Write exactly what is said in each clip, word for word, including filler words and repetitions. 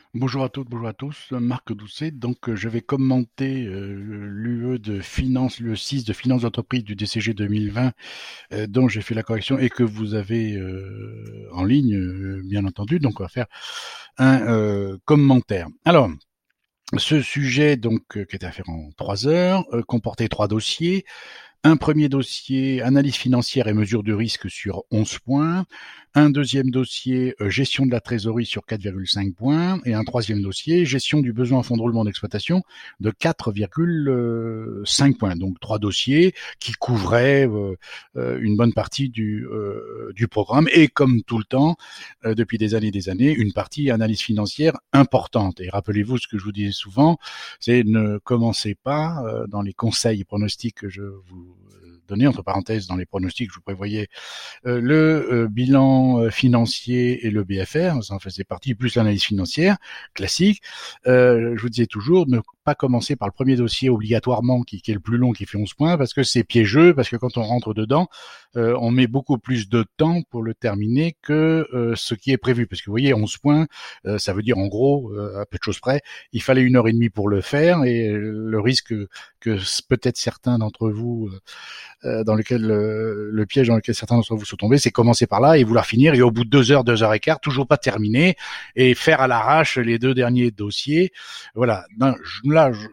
Bonjour à toutes, bonjour à tous, Marc Doucet. Donc, euh, je vais commenter euh, l'U E de finance, l'U E six de finance d'entreprise du D C G deux mille vingt, euh, dont j'ai fait la correction et que vous avez euh, en ligne, euh, bien entendu. Donc, on va faire un euh, commentaire. Alors, ce sujet, donc, euh, qui était à faire en trois heures, euh, comportait trois dossiers. Un premier dossier, analyse financière et mesure de risque sur onze points. Un deuxième dossier, euh, gestion de la trésorerie sur quatre virgule cinq points. Et un troisième dossier, gestion du besoin en fonds de roulement d'exploitation de quatre virgule cinq points. Donc trois dossiers qui couvraient euh, euh, une bonne partie du, euh, du programme. Et comme tout le temps, euh, depuis des années et des années, une partie analyse financière importante. Et rappelez-vous ce que je vous disais souvent, c'est ne commencez pas euh, dans les conseils et pronostics que je vous donnais, entre parenthèses, dans les pronostics, je vous prévoyais euh, le euh, bilan euh, financier et le B F R, ça en faisait partie, plus l'analyse financière classique. Euh, je vous disais toujours, ne pas commencer par le premier dossier obligatoirement, qui, qui est le plus long, qui fait onze points, parce que c'est piégeux, parce que quand on rentre dedans, euh, on met beaucoup plus de temps pour le terminer que euh, ce qui est prévu. Parce que vous voyez, onze points, euh, ça veut dire en gros, euh, à peu de choses près, il fallait une heure et demie pour le faire, et le risque que, que peut-être certains d'entre vous euh, euh, dans lequel euh, le piège dans lequel certains d'entre vous sont tombés, c'est commencer par là et vouloir finir et au bout de deux heures, deux heures et quart, toujours pas terminer et faire à l'arrache les deux derniers dossiers. Voilà. Non, je, là, je,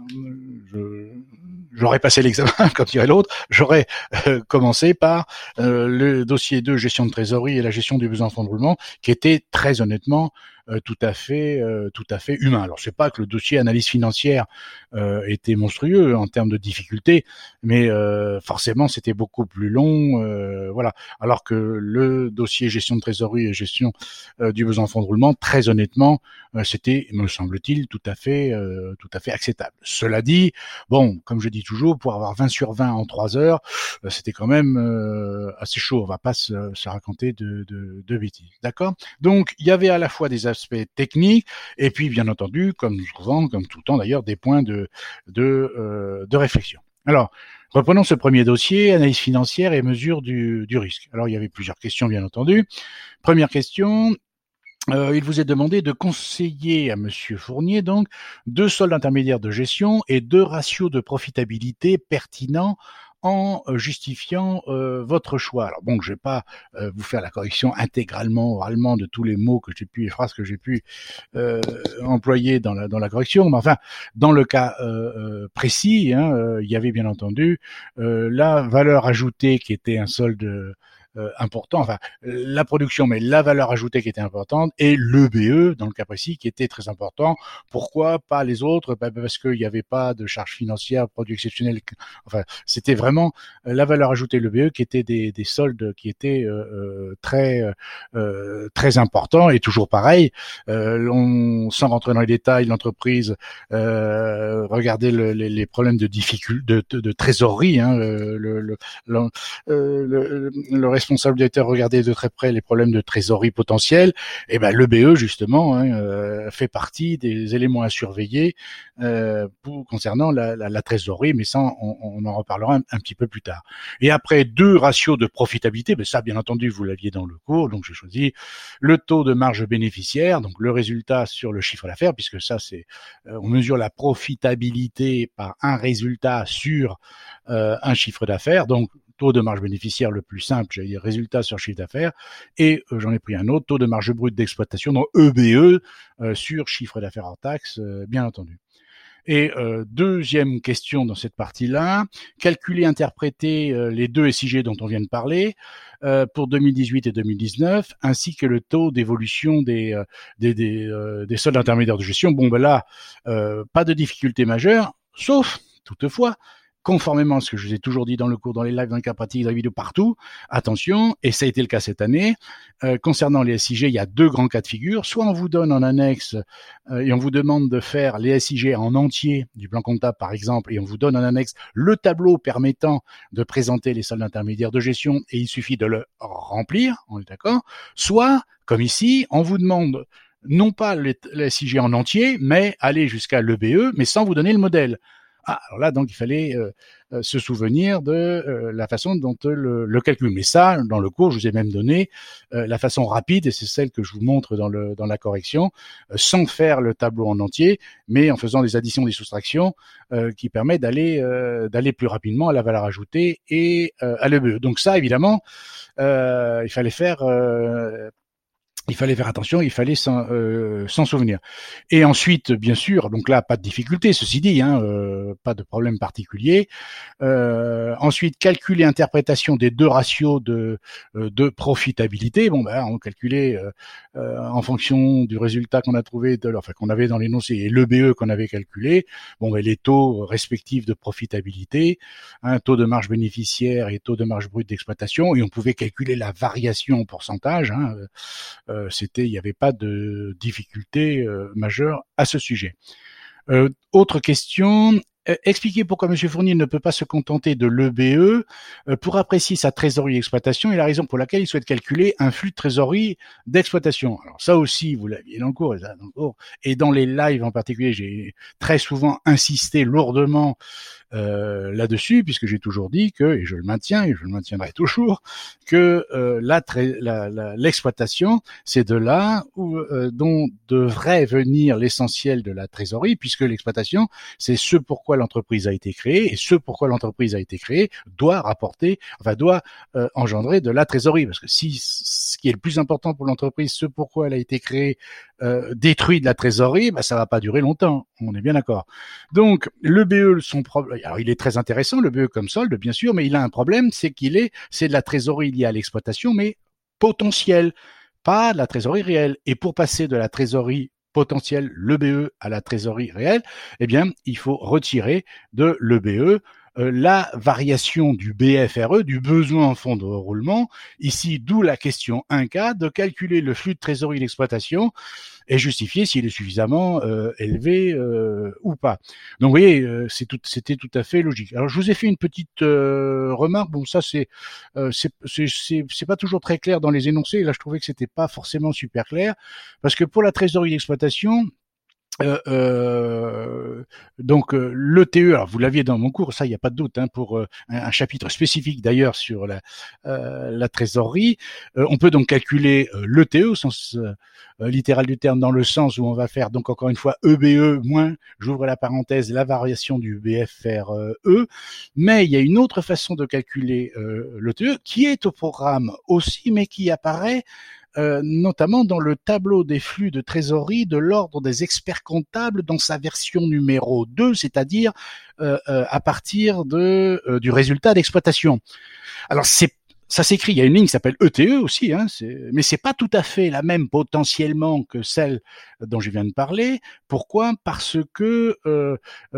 je, j'aurais passé l'examen, comme dirait l'autre, j'aurais euh, commencé par euh, le dossier deux, gestion de trésorerie et la gestion du besoin en fonds de roulement, qui était très honnêtement euh, tout à fait, euh, tout à fait humain. Alors c'est pas que le dossier analyse financière euh, était monstrueux en termes de difficulté, mais euh, forcément c'était beaucoup plus long, euh, voilà. Alors que le dossier gestion de trésorerie et gestion euh, du besoin en fonds de roulement, très honnêtement, euh, c'était, me semble-t-il, tout à fait, euh, tout à fait acceptable. Cela dit, bon, comme je dis toujours, pour avoir vingt sur vingt en trois heures, euh, c'était quand même euh, assez chaud. On va pas se, se raconter de, de, de bêtises, d'accord? Donc, il y avait à la fois des aspects techniques et puis, bien entendu, comme souvent, comme tout le temps d'ailleurs, des points de de, euh, de réflexion. Alors, reprenons ce premier dossier, analyse financière et mesure du, du risque. Alors, il y avait plusieurs questions, bien entendu. Première question, euh, il vous est demandé de conseiller à Monsieur Fournier, donc, deux soldes intermédiaires de gestion et deux ratios de profitabilité pertinents en justifiant euh, votre choix. Alors bon, je vais pas euh, vous faire la correction intégralement oralement de tous les mots que j'ai pu, les phrases que j'ai pu euh, employer dans la dans la correction, mais enfin, dans le cas euh, précis, hein, euh, il y avait bien entendu euh, la valeur ajoutée qui était un solde euh, important, enfin la production, mais la valeur ajoutée qui était importante, et l'E B E, dans le cas précis, qui était très important. Pourquoi pas les autres? Ben, parce qu'il n'y avait pas de charges financières, produits exceptionnels, enfin, c'était vraiment la valeur ajoutée, l'E B E, qui étaient des, des soldes qui étaient euh, très euh, très importants, et toujours pareil, euh, on, sans rentrer dans les détails, l'entreprise euh, regardait le, les, les problèmes de difficulté, de, de, de trésorerie, hein, le, le, le, le, le, le responsable directeur regardait de très près les problèmes de trésorerie potentielle, et ben l'E B E justement hein, euh, fait partie des éléments à surveiller euh, pour, concernant la, la, la trésorerie, mais ça on, on en reparlera un, un petit peu plus tard. Et après deux ratios de profitabilité, ben ça bien entendu vous l'aviez dans le cours, donc j'ai choisi le taux de marge bénéficiaire, donc le résultat sur le chiffre d'affaires, puisque ça c'est euh, on mesure la profitabilité par un résultat sur euh, un chiffre d'affaires, donc taux de marge bénéficiaire le plus simple, j'allais dire résultat sur chiffre d'affaires, et euh, j'en ai pris un autre, taux de marge brute d'exploitation, donc E B E, euh, sur chiffre d'affaires hors taxe, euh, bien entendu. Et euh, deuxième question dans cette partie-là, calculer, interpréter euh, les deux S I G dont on vient de parler euh, pour deux mille dix-huit et deux mille dix-neuf, ainsi que le taux d'évolution des euh, des, des, euh, des soldes intermédiaires de gestion. Bon, ben là, euh, pas de difficulté majeure, sauf, toutefois, conformément à ce que je vous ai toujours dit dans le cours, dans les lives, dans les cas pratiques, dans les vidéos, partout, attention, et ça a été le cas cette année, euh, concernant les S I G, il y a deux grands cas de figure. Soit on vous donne en annexe euh, et on vous demande de faire les S I G en entier du plan comptable, par exemple, et on vous donne en annexe le tableau permettant de présenter les soldes intermédiaires de gestion, et il suffit de le remplir, on est d'accord. Soit, comme ici, on vous demande non pas les, les S I G en entier, mais aller jusqu'à l'E B E, mais sans vous donner le modèle. Ah, alors là, donc, il fallait euh, euh, se souvenir de euh, la façon dont euh, le, le calcul. Mais ça, dans le cours, je vous ai même donné euh, la façon rapide, et c'est celle que je vous montre dans, le, dans la correction, euh, sans faire le tableau en entier, mais en faisant des additions, des soustractions, euh, qui permet d'aller euh, d'aller plus rapidement à la valeur ajoutée et euh, à l'E B E. Donc ça, évidemment, euh, il fallait faire... Euh, il fallait faire attention, il fallait s'en, euh, s'en souvenir. Et ensuite, bien sûr, donc là, pas de difficulté, ceci dit, hein, euh, pas de problème particulier. Euh, ensuite, calcul et interprétation des deux ratios de, euh, de profitabilité. Bon, ben, on calculait euh, euh, en fonction du résultat qu'on a trouvé, de, enfin qu'on avait dans l'énoncé et l'E B E qu'on avait calculé. Bon, ben, les taux respectifs de profitabilité, un hein, taux de marge bénéficiaire et taux de marge brute d'exploitation, et on pouvait calculer la variation en pourcentage. Hein, euh, c'était, il n'y avait pas de difficulté euh, majeure à ce sujet. Euh, autre question. Euh, expliquer pourquoi M. Fournier ne peut pas se contenter de l'E B E euh, pour apprécier sa trésorerie d'exploitation et la raison pour laquelle il souhaite calculer un flux de trésorerie d'exploitation. Alors ça aussi, vous l'aviez dans le cours, dans le cours, et dans les lives en particulier, j'ai très souvent insisté lourdement euh, là-dessus, puisque j'ai toujours dit que, et je le maintiens, et je le maintiendrai toujours, que euh, la, la, la, l'exploitation, c'est de là où, euh, dont devrait venir l'essentiel de la trésorerie, puisque l'exploitation, c'est ce pourquoi l'entreprise a été créée, et ce pourquoi l'entreprise a été créée doit rapporter, enfin doit euh, engendrer de la trésorerie, parce que si ce qui est le plus important pour l'entreprise, ce pourquoi elle a été créée, euh, détruit de la trésorerie, bah, ça va pas durer longtemps, on est bien d'accord. Donc, l'E B E, son problème, alors il est très intéressant, l'E B E comme solde, bien sûr, mais il a un problème, c'est qu'il est, c'est de la trésorerie liée à l'exploitation, mais potentielle, pas de la trésorerie réelle. Et pour passer de la trésorerie potentielle, l'E B E, à la trésorerie réelle, eh bien, il faut retirer de l'E B E euh, la variation du B F R E, du besoin en fonds de roulement. Ici, d'où la question un K, de calculer le flux de trésorerie d'exploitation et justifier s'il est suffisamment euh, élevé euh, ou pas. Donc, vous voyez, euh, c'est tout, c'était tout à fait logique. Alors, je vous ai fait une petite euh, remarque. Bon, ça, c'est, euh, c'est, c'est, c'est, c'est pas toujours très clair dans les énoncés. Là, je trouvais que c'était pas forcément super clair, parce que pour la trésorerie d'exploitation, Euh, euh, donc euh, l'E T E, alors vous l'aviez dans mon cours, ça il n'y a pas de doute, hein, pour euh, un, un chapitre spécifique d'ailleurs sur la, euh, la trésorerie. Euh, on peut donc calculer euh, l'E T E au sens euh, littéral du terme, dans le sens où on va faire donc encore une fois E B E moins, j'ouvre la parenthèse, la variation du B F R E. Mais il y a une autre façon de calculer euh, l'E T E qui est au programme aussi, mais qui apparaît Euh, notamment dans le tableau des flux de trésorerie de l'ordre des experts comptables dans sa version numéro deux, c'est-à-dire euh, euh, à partir de, euh, du résultat d'exploitation. Alors c'est ça s'écrit, il y a une ligne qui s'appelle E T E aussi, hein, c'est, mais c'est pas tout à fait la même potentiellement que celle dont je viens de parler. Pourquoi ? Parce que euh,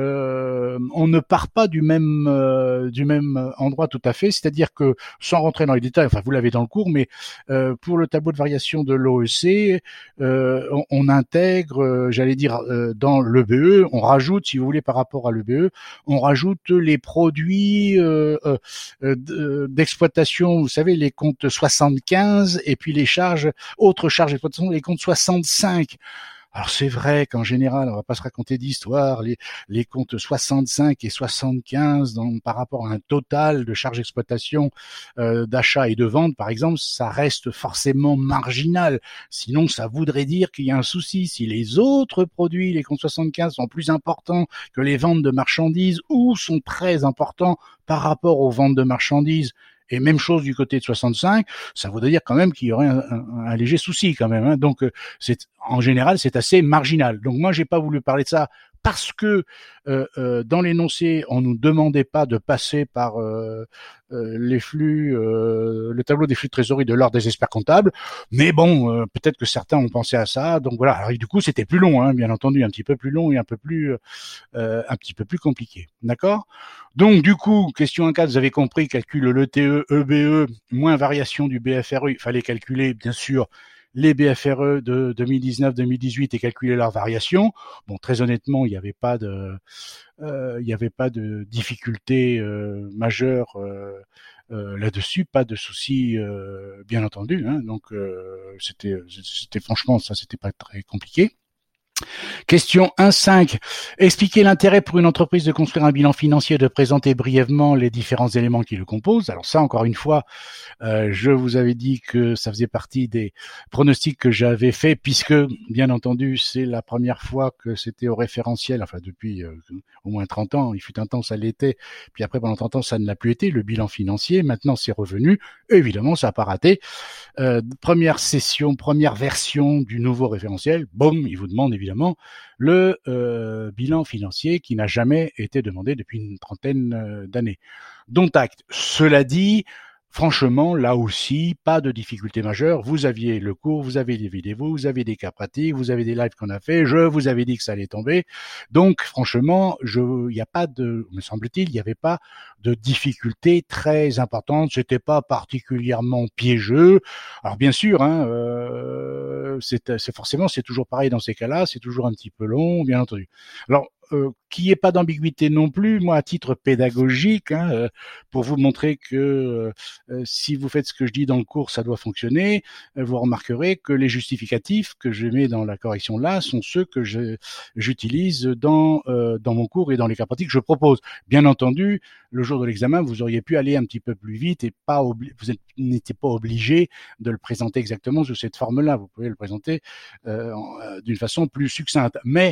euh, on ne part pas du même euh, du même endroit tout à fait. C'est-à-dire que, sans rentrer dans les détails, enfin vous l'avez dans le cours, mais euh, pour le tableau de variation de l'O E C, euh, on, on intègre, euh, j'allais dire, euh, dans l'E B E, on rajoute, si vous voulez, par rapport à l'E B E, on rajoute les produits euh, euh, d'exploitation. Vous savez, les comptes soixante-quinze et puis les charges, autres charges d'exploitation, les comptes soixante-cinq. Alors c'est vrai qu'en général, on va pas se raconter d'histoire, les, les comptes soixante-cinq et soixante-quinze dans, par rapport à un total de charges d'exploitation, euh, d'achat et de vente, par exemple, ça reste forcément marginal. Sinon, ça voudrait dire qu'il y a un souci. Si les autres produits, les comptes soixante-quinze, sont plus importants que les ventes de marchandises ou sont très importants par rapport aux ventes de marchandises, et même chose du côté de soixante-cinq, ça voudrait dire quand même qu'il y aurait un, un, un léger souci quand même. Hein. Donc, c'est en général, c'est assez marginal. Donc, moi, j'ai pas voulu parler de ça parce que euh, euh, dans l'énoncé, on nous demandait pas de passer par euh, euh, les flux, euh, le tableau des flux de trésorerie de l'ordre des experts comptables. Mais bon, euh, peut-être que certains ont pensé à ça. Donc voilà. Alors, du coup, c'était plus long, hein, bien entendu, un petit peu plus long et un peu plus, euh, un petit peu plus compliqué. D'accord ? Donc, du coup, question un quatre, vous avez compris, calcul l'E T E, E B E, moins variation du B F R E. Il fallait calculer, bien sûr, les B F R E de deux mille dix-neuf deux mille dix-huit et calculer leur variation. Bon, très honnêtement, il n'y avait pas de, euh, il n'y avait pas de difficulté euh, majeure euh, euh, là-dessus, pas de souci, euh, bien entendu. Hein, donc, euh, c'était, c'était franchement, ça, c'était pas très compliqué. Question un cinq. Expliquer l'intérêt pour une entreprise de construire un bilan financier et de présenter brièvement les différents éléments qui le composent. Alors ça, encore une fois, euh, je vous avais dit que ça faisait partie des pronostics que j'avais fait, puisque, bien entendu, c'est la première fois que c'était au référentiel, enfin depuis euh, au moins trente ans. Il fut un temps, ça l'était, puis après, pendant trente ans, ça ne l'a plus été, le bilan financier. Maintenant, c'est revenu. Et évidemment, ça n'a pas raté. Euh, première session, première version du nouveau référentiel, boum, il vous demande évidemment le euh, bilan financier qui n'a jamais été demandé depuis une trentaine euh, d'années. Dont acte. Cela dit, franchement, là aussi, pas de difficulté majeure. Vous aviez le cours, vous avez des vidéos, vous avez des cas pratiques, vous avez des lives qu'on a fait, je vous avais dit que ça allait tomber. Donc, franchement, je, il n'y a pas de, me semble-t-il, il n'y avait pas de difficulté très importante. C'était pas particulièrement piégeux. Alors, bien sûr, hein, euh, c'est, c'est forcément, c'est toujours pareil dans ces cas-là, c'est toujours un petit peu long, bien entendu. Alors, Euh, qu'il n'y ait pas d'ambiguïté non plus, moi à titre pédagogique, hein, euh, pour vous montrer que euh, si vous faites ce que je dis dans le cours, ça doit fonctionner, euh, vous remarquerez que les justificatifs que je mets dans la correction là sont ceux que je, j'utilise dans, euh, dans mon cours et dans les cas pratiques que je propose. Bien entendu, le jour de l'examen, vous auriez pu aller un petit peu plus vite et pas obli- vous n'étiez pas obligé de le présenter exactement sous cette forme-là. Vous pouvez le présenter euh, en, euh, d'une façon plus succincte. Mais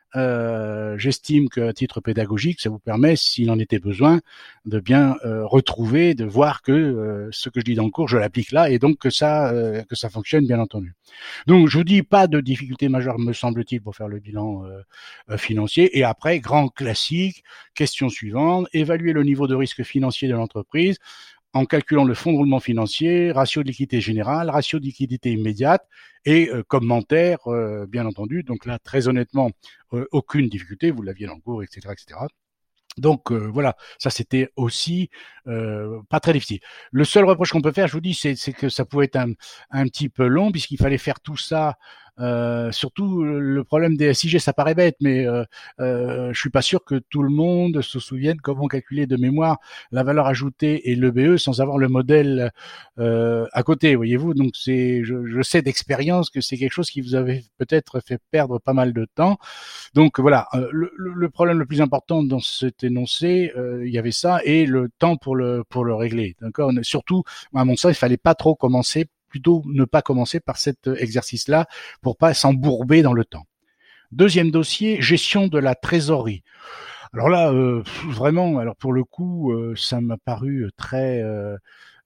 Euh, j'estime qu'à titre pédagogique, ça vous permet, s'il en était besoin, de bien euh, retrouver, de voir que euh, ce que je dis dans le cours, je l'applique là, et donc que ça, euh, que ça fonctionne, bien entendu. Donc, je vous dis pas de difficulté majeure, me semble-t-il, pour faire le bilan euh, financier. Et après, grand classique, question suivante, évaluer le niveau de risque financier de l'entreprise en calculant le fonds de roulement financier, ratio de liquidité générale, ratio de liquidité immédiate et euh, commentaire, euh, bien entendu. Donc là, très honnêtement, euh, aucune difficulté, vous l'aviez dans le cours, et cetera, et cetera. Donc euh, voilà, ça c'était aussi euh, pas très difficile. Le seul reproche qu'on peut faire, je vous dis, c'est, c'est que ça pouvait être un, un petit peu long puisqu'il fallait faire tout ça. Euh, surtout le problème des S I G, ça paraît bête, mais euh, euh, je suis pas sûr que tout le monde se souvienne comment calculer de mémoire la valeur ajoutée et l'E B E sans avoir le modèle euh, à côté, voyez-vous. Donc c'est, je, je sais d'expérience que c'est quelque chose qui vous avait peut-être fait perdre pas mal de temps. Donc voilà, euh, le, le problème le plus important dans cet énoncé, euh, il y avait ça et le temps pour le pour le régler. D'accord. Surtout, à mon sens, il fallait pas trop commencer. Plutôt ne pas commencer par cet exercice-là pour pas s'embourber dans le temps. Deuxième dossier, gestion de la trésorerie. Alors là, euh, vraiment, alors pour le coup, euh, ça m'a paru très, euh,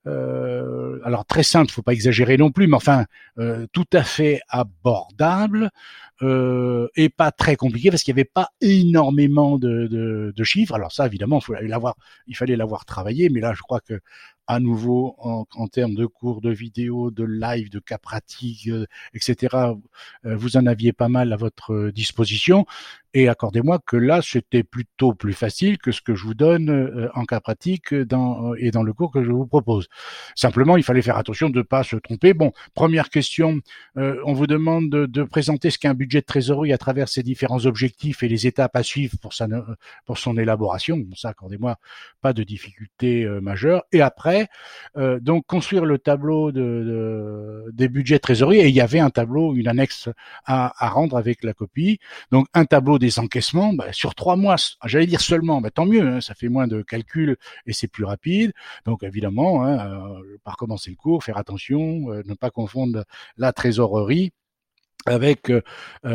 euh, alors très simple, faut pas exagérer non plus, mais enfin euh, tout à fait abordable euh, et pas très compliqué parce qu'il n'y avait pas énormément de, de, de chiffres. Alors ça, évidemment, il fallait l'avoir, il fallait l'avoir travaillé, mais là, je crois que à nouveau en, en termes de cours, de vidéos, de live, de cas pratiques, euh, et cetera. Euh, vous en aviez pas mal à votre disposition. Et accordez-moi que là, c'était plutôt plus facile que ce que je vous donne euh, en cas pratique dans, et dans le cours que je vous propose. Simplement, il fallait faire attention de ne pas se tromper. Bon, première question, euh, on vous demande de, de présenter ce qu'est un budget de trésorerie à travers ses différents objectifs et les étapes à suivre pour, sa, pour son élaboration. Bon, ça, accordez-moi, pas de difficulté euh, majeure. Et après, Euh, donc construire le tableau de, de, des budgets de trésorerie, et il y avait un tableau, une annexe à, à rendre avec la copie. Donc un tableau des encaissements bah, sur trois mois, j'allais dire seulement, bah, tant mieux, hein, ça fait moins de calculs et c'est plus rapide. Donc évidemment, hein, euh, par commencer le cours, faire attention, euh, ne pas confondre la trésorerie avec euh,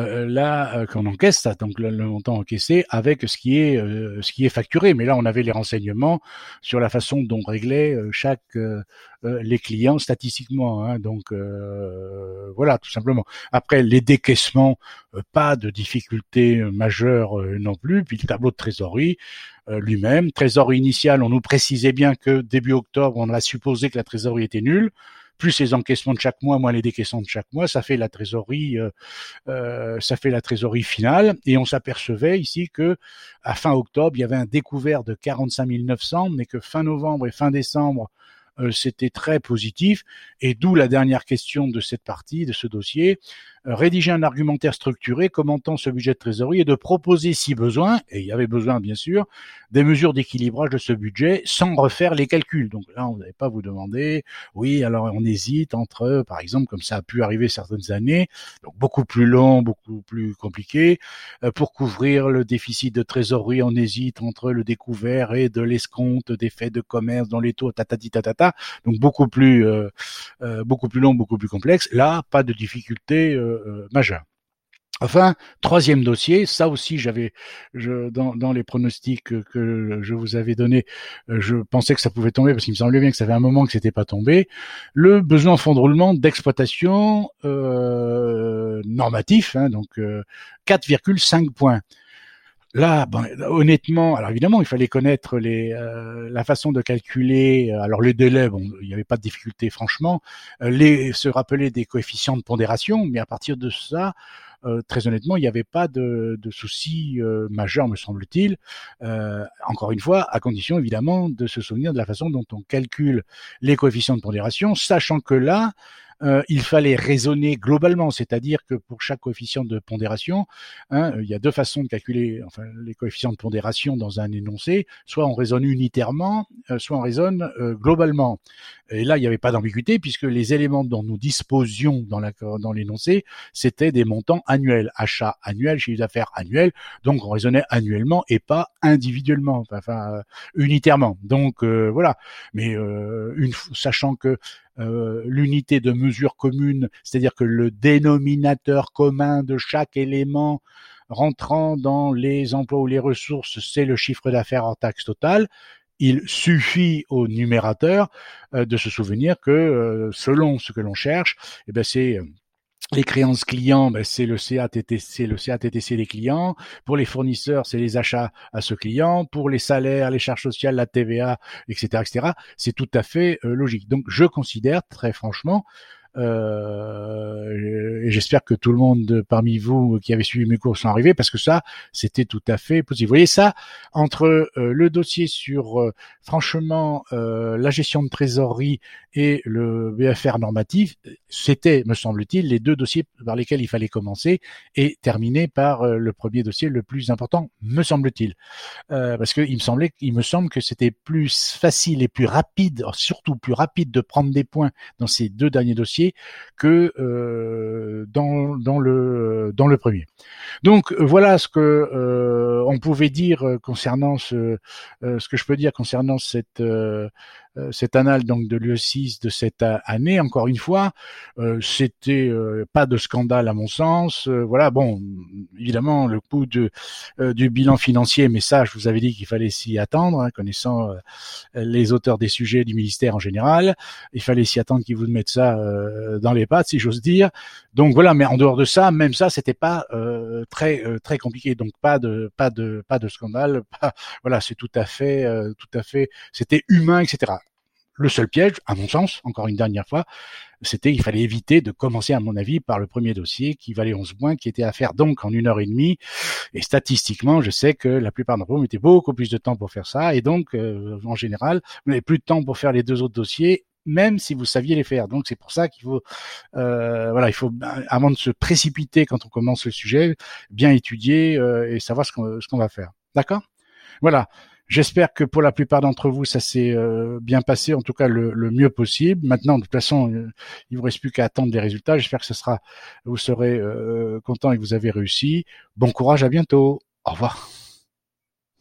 là euh, qu'on encaisse, ça, donc le, le montant encaissé, avec ce qui est euh, ce qui est facturé. Mais là, on avait les renseignements sur la façon dont réglaient euh, chaque euh, euh, les clients statistiquement. Hein, donc euh, voilà, tout simplement. Après les décaissements, euh, pas de difficulté majeure euh, non plus. Puis le tableau de trésorerie euh, lui-même, trésorerie initiale, on nous précisait bien que début octobre, on a supposé que la trésorerie était nulle. Plus les encaissements de chaque mois, moins les décaissements de chaque mois, ça fait la trésorerie, euh, euh, ça fait la trésorerie finale. Et on s'apercevait ici que à fin octobre, il y avait un découvert de quarante-cinq mille neuf cents, mais que fin novembre et fin décembre, euh, c'était très positif. Et d'où la dernière question de cette partie, de ce dossier. euh, rédiger un argumentaire structuré commentant ce budget de trésorerie et de proposer, si besoin, et il y avait besoin bien sûr, des mesures d'équilibrage de ce budget sans refaire les calculs. Donc là, on n'allait pas vous demander, oui, alors on hésite entre, par exemple, comme ça a pu arriver certaines années, donc beaucoup plus long, beaucoup plus compliqué, euh, pour couvrir le déficit de trésorerie, on hésite entre le découvert et de l'escompte des faits de commerce dans les taux, tatati tatata, donc beaucoup plus, euh, euh, beaucoup plus long, beaucoup plus complexe. Là, pas de difficulté euh, euh, majeure. Enfin, troisième dossier, ça aussi j'avais, je, dans, dans les pronostics que, que je vous avais donnés, je pensais que ça pouvait tomber parce qu'il me semblait bien que ça fait un moment que c'était pas tombé. Le besoin en fonds de roulement d'exploitation euh, normatif, hein, donc euh, quatre virgule cinq points. Là, ben, honnêtement, alors évidemment, il fallait connaître les, euh, la façon de calculer. Alors les délais, bon, il n'y avait pas de difficulté, franchement. Euh, les, se rappeler des coefficients de pondération, mais à partir de ça, euh, très honnêtement, il n'y avait pas de, de soucis euh, majeurs, me semble-t-il. Euh, encore une fois, à condition évidemment de se souvenir de la façon dont on calcule les coefficients de pondération, sachant que là, Euh, il fallait raisonner globalement, c'est-à-dire que pour chaque coefficient de pondération, hein, il y a deux façons de calculer enfin, les coefficients de pondération dans un énoncé. Soit on raisonne unitairement, euh, soit on raisonne euh, globalement. Et là, il n'y avait pas d'ambiguïté puisque les éléments dont nous disposions dans, la, dans l'énoncé, c'était des montants annuels, achats annuels, chiffre d'affaires annuel. Donc on raisonnait annuellement et pas individuellement, enfin euh, unitairement. Donc euh, voilà. Mais euh, une, sachant que Euh, l'unité de mesure commune, c'est-à-dire que le dénominateur commun de chaque élément rentrant dans les emplois ou les ressources, c'est le chiffre d'affaires hors taxe totale. Il suffit au numérateur euh, de se souvenir que euh, selon ce que l'on cherche, eh ben c'est euh, les créances clients, ben c'est le C A T T C, le C A T T C des clients. Pour les fournisseurs, c'est les achats à ce client. Pour les salaires, les charges sociales, la T V A, et cetera, et cetera. C'est tout à fait euh, logique. Donc, je considère très franchement, euh, et j'espère que tout le monde parmi vous qui avez suivi mes cours sont arrivés parce que ça, c'était tout à fait possible. Vous voyez ça, entre euh, le dossier sur, euh, franchement, euh, la gestion de trésorerie et le B F R normatif, c'était, me semble-t-il, les deux dossiers par lesquels il fallait commencer et terminer par euh, le premier dossier le plus important, me semble-t-il. Euh, parce que il me semblait, il me semble que c'était plus facile et plus rapide, surtout plus rapide de prendre des points dans ces deux derniers dossiers que euh, dans dans le dans le premier. Donc voilà ce que euh, on pouvait dire concernant ce euh, ce que je peux dire concernant cette euh, cette annale donc de l'U E six de cette année. Encore une fois, euh, c'était euh, pas de scandale à mon sens. Euh, voilà, bon, évidemment le coût de euh, du bilan financier, mais ça, je vous avais dit qu'il fallait s'y attendre, hein, connaissant euh, les auteurs des sujets du ministère en général. Il fallait s'y attendre qu'ils vous mettent ça euh, dans les pattes, si j'ose dire. Donc voilà, mais en dehors de ça, même ça, c'était pas euh, très euh, très compliqué. Donc pas de pas de pas de scandale. Pas, voilà, c'est tout à fait euh, tout à fait, c'était humain, et cetera. Le seul piège, à mon sens, encore une dernière fois, c'était qu'il fallait éviter de commencer, à mon avis, par le premier dossier qui valait onze points, qui était à faire donc en une heure et demie. Et statistiquement, je sais que la plupart d'entre vous mettaient beaucoup plus de temps pour faire ça. Et donc, euh, en général, vous n'avez plus de temps pour faire les deux autres dossiers, même si vous saviez les faire. Donc, c'est pour ça qu'il faut, euh, voilà, il faut, avant de se précipiter quand on commence le sujet, bien étudier euh, et savoir ce qu'on, ce qu'on va faire. D'accord ? Voilà. J'espère que pour la plupart d'entre vous, ça s'est euh, bien passé, en tout cas le, le mieux possible. Maintenant, de toute façon, euh, il vous reste plus qu'à attendre des résultats. J'espère que ce sera, vous serez euh, content et que vous avez réussi. Bon courage, à bientôt. Au revoir.